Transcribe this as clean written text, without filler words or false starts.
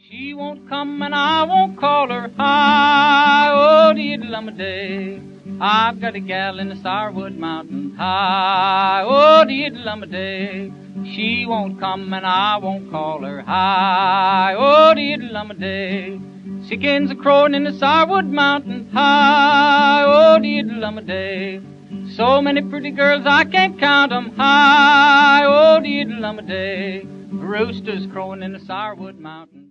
She won't come and I won't call her. Hi, oh, diddle-um-a-day. I've got a gal in the Sourwood Mountains. Hi, oh, diddle-um-a-day. She won't come and I won't call her. Hi, oh, diddle-um-a-day. Chickens a crowing in the Sourwood Mountains. Hi, oh, diddle-um-a-day. So many pretty girls I can't count 'em. Hi, oh, diddle-um-a-day. Roosters crowing in the Sourwood Mountains.